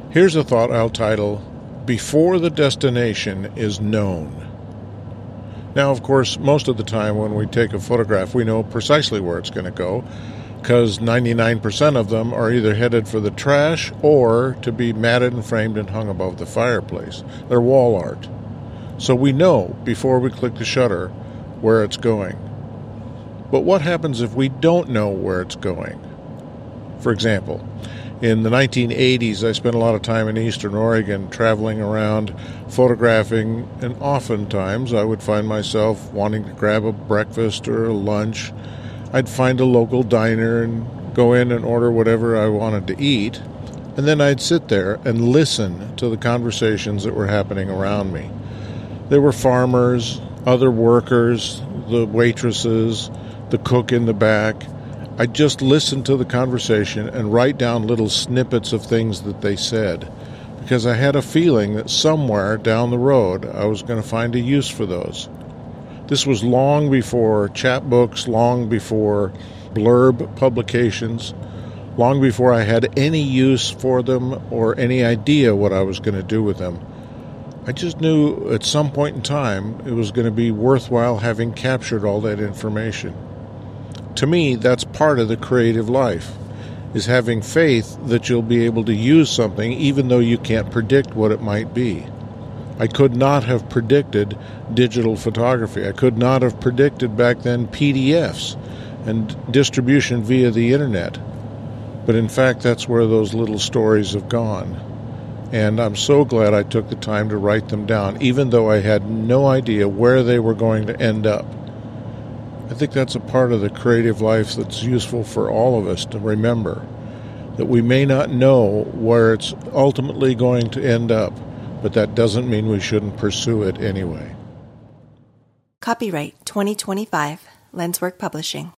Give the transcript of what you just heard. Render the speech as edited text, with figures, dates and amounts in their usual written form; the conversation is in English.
Here's a thought I'll title, Before the Destination is Known. Now, of course, most of the time when we take a photograph, we know precisely where it's going to go, because 99% of them are either headed for the trash or to be matted and framed and hung above the fireplace. They're wall art. So we know before we click the shutter where it's going. But what happens if we don't know where it's going? For example, in the 1980s, I spent a lot of time in Eastern Oregon traveling around, photographing, and oftentimes I would find myself wanting to grab a breakfast or a lunch. I'd find a local diner and go in and order whatever I wanted to eat, and then I'd sit there and listen to the conversations that were happening around me. There were farmers, other workers, the waitresses, the cook in the back. I just listened to the conversation and write down little snippets of things that they said, because I had a feeling that somewhere down the road I was going to find a use for those. This was long before chapbooks, long before blurb publications, long before I had any use for them or any idea what I was going to do with them. I just knew at some point in time it was going to be worthwhile having captured all that information. To me, that's part of the creative life, is having faith that you'll be able to use something even though you can't predict what it might be. I could not have predicted digital photography. I could not have predicted back then PDFs and distribution via the internet. But in fact, that's where those little stories have gone. And I'm so glad I took the time to write them down, even though I had no idea where they were going to end up. I think that's a part of the creative life that's useful for all of us to remember, that we may not know where it's ultimately going to end up, but that doesn't mean we shouldn't pursue it anyway. Copyright 2025, Lenswork Publishing.